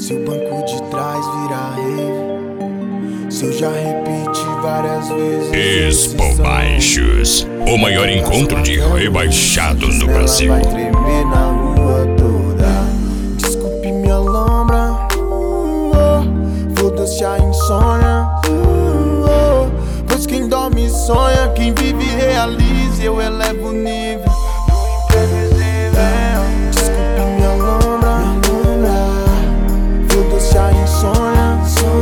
Se o banco de trás virar rave, se eu já repeti várias vezes. Expo Baixos, o maior encontro de rebaixados do Brasil. Vai tremer na rua toda. Desculpe minha lombra, foda-se a insônia, pois quem dorme sonha, quem vive realiza. Eu elevo o nível do imprevisível. Desculpe minha lombra, foda-se a insônia,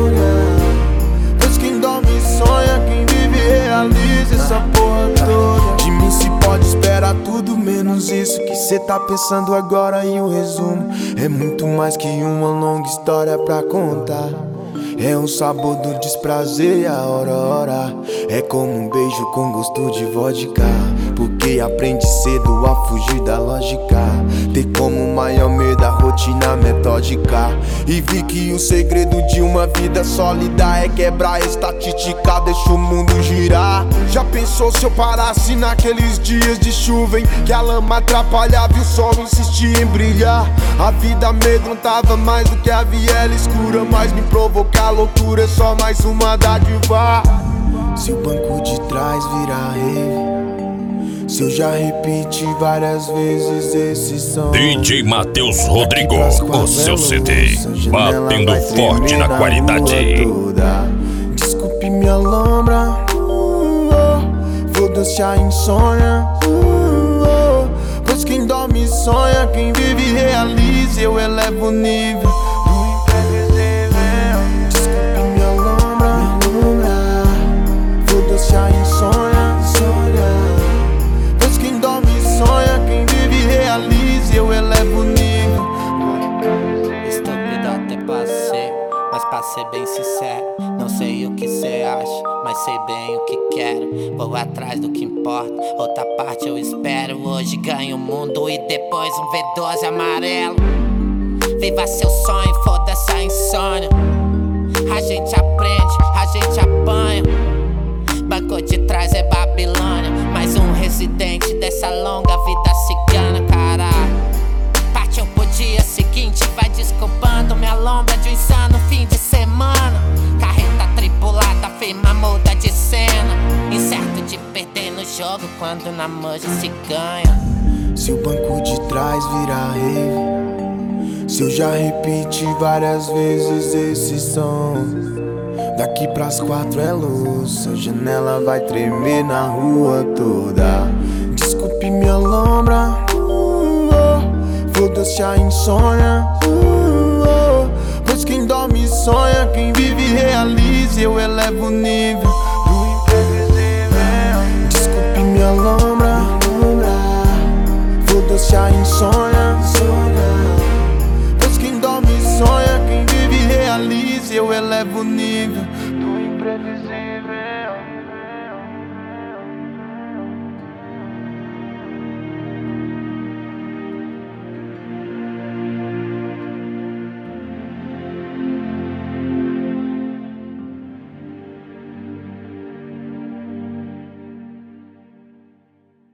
pois quem dorme sonha, quem vive realiza. Essa porra toda de mim se pode esperar tudo menos isso que cê tá pensando agora. E o resumo é muito mais que uma longa história pra contar. É o sabor do desprazer e a hora. É como um beijo com gosto de vodka, porque aprende cedo a fugir da lógica. Ter como maior medo a rotina metódica. E vi que o segredo de uma vida sólida é quebrar a estatística, deixa o mundo girar. Já pensou se eu parasse naqueles dias de chuva em que a lama atrapalhava e o sol insistia em brilhar? A vida amedrontava mais do que a viela escura, mas me provocar loucura é só mais uma dádiva. Se o banco de trás virar rave, se eu já repeti várias vezes esse som. DJ Matheus Rodrigo, o seu CD, batendo forte na qualidade. Desculpe minha lombra, foda-se a insônia, pois quem dorme sonha, quem vive realiza. Eu elevo o nível do imprevisível. Desculpe minha lombra, foda-se a insônia, pois quem dorme sonha, quem vive realiza. Eu elevo o nível. Estúpido até passei, mas pra ser bem sincero, não sei o que cê acha, mas sei bem o que quero. Vou atrás do que importa, outra parte eu espero. Hoje ganho o mundo e depois um V12 amarelo. Viva seu sonho, foda-se a insônia. A gente aprende, a gente apanha. Banco de trás é Babilônia, mais um residente dessa longa vida cigana, caralho. Partiu pro dia seguinte, vai desculpando minha lombra de um insano fim de semana. Carreta tripulada, firma muda de cena. Incerto de perder no jogo quando na manja se ganha. Se o banco de trás virar rave, se eu já repeti várias vezes esse som. Daqui pras 4 é luz, a janela vai tremer na rua toda. Desculpe minha lombra, foda-se a insônia, pois quem dorme sonha, quem vive realiza. Eu elevo o nível do imprevisível. Desculpe minha lombra,